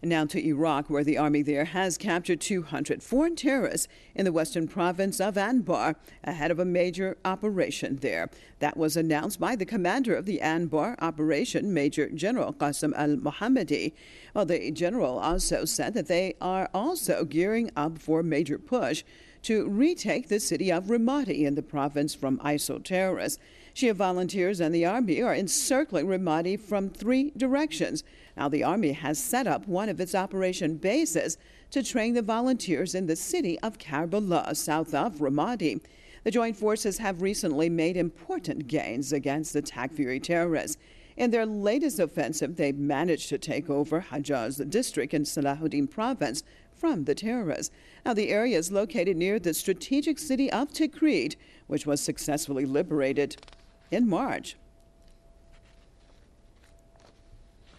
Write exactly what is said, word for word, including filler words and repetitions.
And now to Iraq, where the army there has captured two hundred foreign terrorists in the western province of Anbar ahead of a major operation there. That was announced by the commander of the Anbar operation, Major General Qasim al-Mohammadi. Well, the general also said that they are also gearing up for a major push to retake the city of Ramadi in the province from ISIL terrorists. Shia volunteers and the army are encircling Ramadi from three directions. Now, the army has set up one of its operation bases to train the volunteers in the city of Karbala, south of Ramadi. The joint forces have recently made important gains against the Takfiri terrorists. In their latest offensive, they managed to take over Hajaz district in Salahuddin province from the terrorists. Now, the area is located near the strategic city of Tikrit, which was successfully liberated in March.